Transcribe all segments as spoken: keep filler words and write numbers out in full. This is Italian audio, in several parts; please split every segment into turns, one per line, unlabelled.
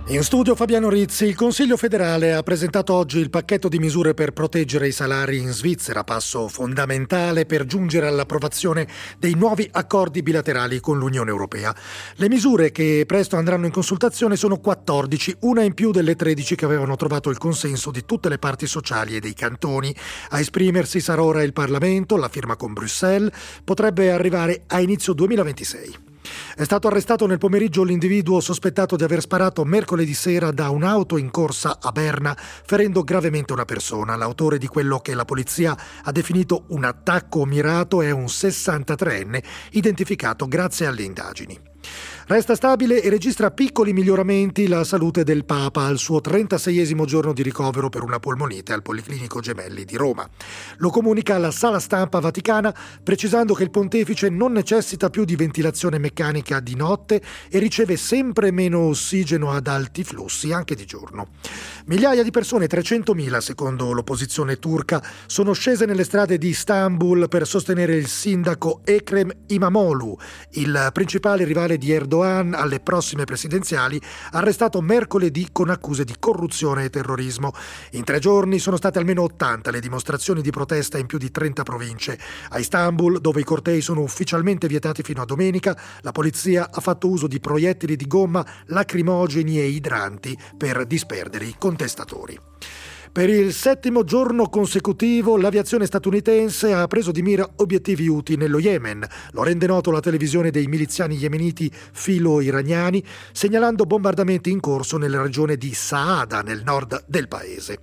In studio Fabiano Rizzi. Il Consiglio federale ha presentato oggi il pacchetto di misure per proteggere i salari in Svizzera, passo fondamentale per giungere all'approvazione dei nuovi accordi bilaterali con l'Unione Europea. Le misure che presto andranno in consultazione sono quattordici, una in più delle tredici che avevano trovato il consenso di tutte le parti sociali e dei cantoni. A esprimersi sarà ora il Parlamento, la firma con Bruxelles potrebbe arrivare a inizio duemilaventisei. È stato arrestato nel pomeriggio l'individuo sospettato di aver sparato mercoledì sera da un'auto in corsa a Berna, ferendo gravemente una persona. L'autore di quello che la polizia ha definito un attacco mirato è un sessantatreenne, identificato grazie alle indagini. Resta stabile e registra piccoli miglioramenti la salute del Papa al suo trentaseiesimo giorno di ricovero per una polmonite al Policlinico Gemelli di Roma. Lo comunica la sala stampa vaticana, precisando che il pontefice non necessita più di ventilazione meccanica di notte e riceve sempre meno ossigeno ad alti flussi anche di giorno. Migliaia di persone, trecentomila secondo l'opposizione turca, sono scese nelle strade di Istanbul per sostenere il sindaco Ekrem İmamoğlu, il principale rivale di Erdogan alle prossime presidenziali, arrestato mercoledì con accuse di corruzione e terrorismo. In tre giorni sono state almeno ottanta le dimostrazioni di protesta in più di trenta province. A Istanbul, dove i cortei sono ufficialmente vietati fino a domenica, la polizia ha fatto uso di proiettili di gomma, lacrimogeni e idranti per disperdere i contestatori. Per il settimo giorno consecutivo l'aviazione statunitense ha preso di mira obiettivi Houthi nello Yemen. Lo rende noto la televisione dei miliziani yemeniti filo-iraniani, segnalando bombardamenti in corso nella regione di Saada, nel nord del paese.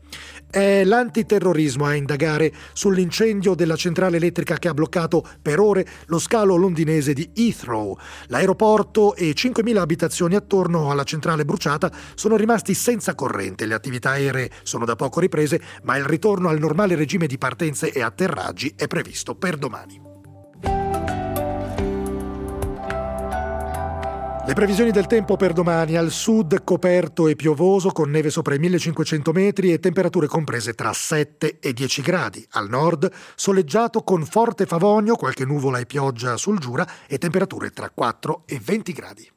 È l'antiterrorismo a indagare sull'incendio della centrale elettrica che ha bloccato per ore lo scalo londinese di Heathrow. L'aeroporto e cinquemila abitazioni attorno alla centrale bruciata sono rimasti senza corrente. Le attività aeree sono da poco riprese, ma il ritorno al normale regime di partenze e atterraggi è previsto per domani. Le previsioni del tempo per domani: al sud coperto e piovoso con neve sopra i millecinquecento metri e temperature comprese tra sette e dieci gradi. Al nord soleggiato con forte favogno, qualche nuvola e pioggia sul Giura e temperature tra quattro e venti gradi.